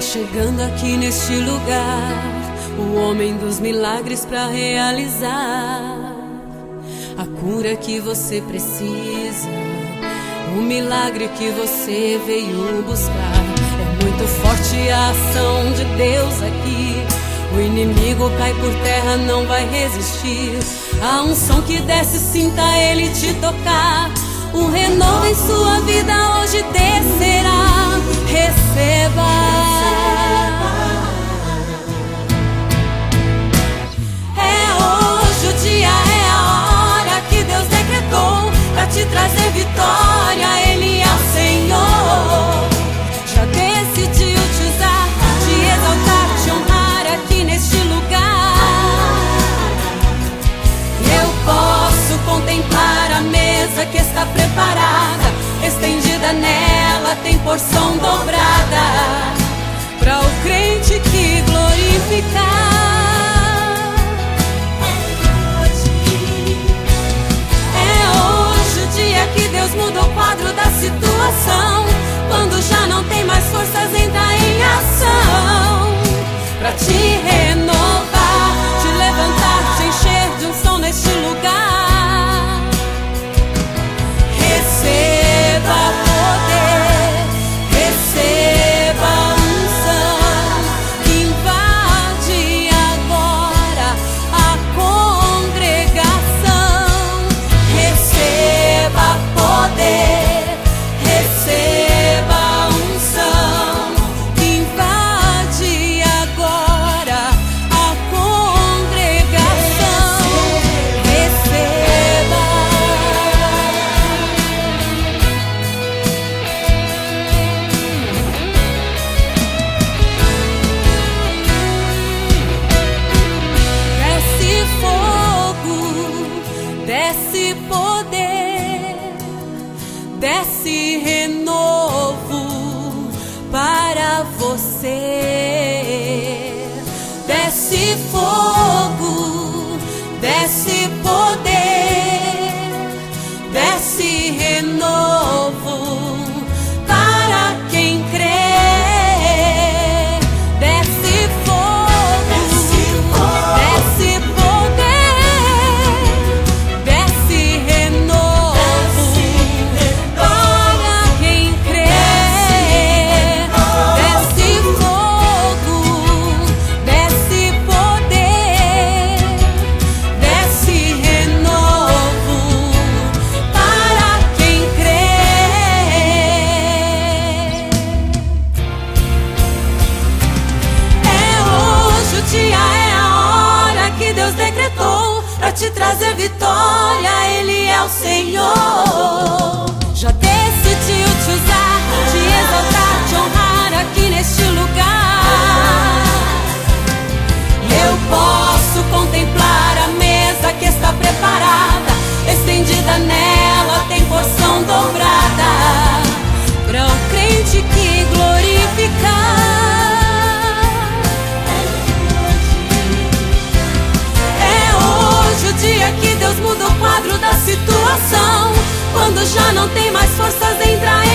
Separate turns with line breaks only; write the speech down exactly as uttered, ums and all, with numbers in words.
chegando aqui neste lugar, o homem dos milagres para realizar a cura que você precisa, o milagre que você veio buscar. É muito forte a ação de Deus aqui, o inimigo cai por terra, não vai resistir. A unção que desce, sinta ele te tocar. Um renovo em sua vida hoje descerá. Receba. É hoje o dia, é a hora que Deus decretou pra te trazer vitória. Ele é o Senhor. Já decidiu te usar, te exaltar, te honrar aqui neste lugar. Eu posso contemplar a mesa que está preparada, estendida nela tem porção dobrada, para o crente que glorificar. É hoje o dia que Deus muda o quadro da situação, quando já não tem mais forças, entra em ação, para te renovar, te levantar, te encher de unção neste lugar. Receba poder, receba unção, que invade agora a congregação. Receba poder, receba unção, que invade agora a congregação. Receba. Desce fogo, desce poder, desce renovo para você. Desce fogo, desce poder, desce renovo para quem crê. Desce fogo, desce poder, desce renovo para quem crê. Desce fogo, desce poder, desce renovo para quem crê. É hoje o dia, é a hora que Deus decretou pra te trazer vitória. Ele é o Senhor. Já decidiu te usar, te exaltar, te honrar aqui neste lugar. Eu posso contemplar a mesa que está preparada, estendida nela tem porção dobrada, para o crente que glorificar. É hoje o dia que Deus muda o quadro da situação, quando já não tem mais forças, entra